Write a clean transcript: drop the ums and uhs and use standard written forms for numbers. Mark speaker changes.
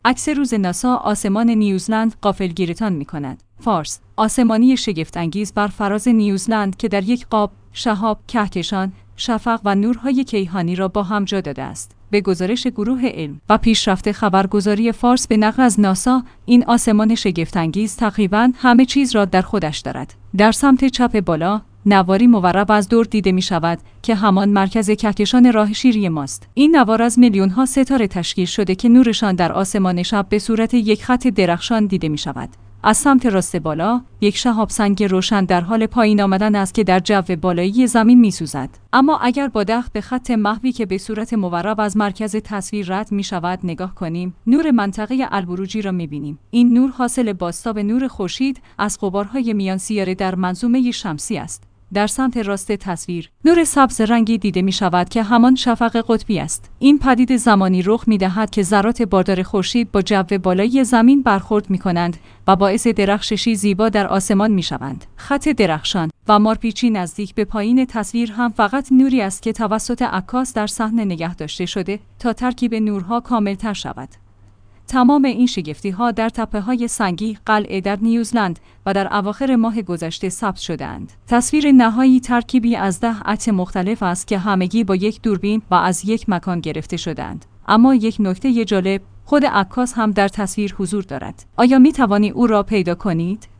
Speaker 1: عکس روز ناسا آسمان نیوزلند غافلگیرتان می‌کند. فارس: آسمانی شگفت‌انگیز بر فراز نیوزلند که در یک قاب شهاب، کهکشان، شفق و نورهای کیهانی را با هم جا داده است. به گزارش گروه علم و پیشرفت خبرگزاری فارس به نقل از ناسا، این آسمان شگفت‌انگیز تقریباً همه چیز را در خودش دارد. در سمت چپ بالا نواری مورب از دور دیده می شود که همان مرکز کهکشان راه شیری ماست. این نوار از میلیون‌ها ستاره تشکیل شده که نورشان در آسمان شب به صورت یک خط درخشان دیده می شود. از سمت راست بالا، یک شهاب سنگ روشن در حال پایین آمدن است که در جو بالایی زمین می‌سوزد. اما اگر با دقت به خط محوی که به صورت مورب از مرکز تصویر رد می‌شود نگاه کنیم، نور منطقه البروجی را می‌بینیم. این نور حاصل بازتاب نور خورشید از غبارهای میان سیاره در منظومه شمسی است. در سمت راست تصویر، نور سبز رنگی دیده می شود که همان شفق قطبی است. این پدیده زمانی رخ می دهد که ذرات باردار خورشید با جو بالایی زمین برخورد می کنند و باعث درخششی زیبا در آسمان می شوند. خط درخشان و مارپیچی نزدیک به پایین تصویر هم فقط نوری است که توسط عکاس در صحنه نگه داشته شده تا ترکیب نورها کاملتر شود. تمام این شگفتی‌ها در تپه‌های سنگی قلعه در نیوزلند و در اواخر ماه گذشته ثبت شده‌اند. تصویر نهایی ترکیبی از 10 عکس مختلف است که همگی با یک دوربین و از یک مکان گرفته شده‌اند. اما یک نکته جالب، خود عکاس هم در تصویر حضور دارد. آیا می‌توانی او را پیدا کنید؟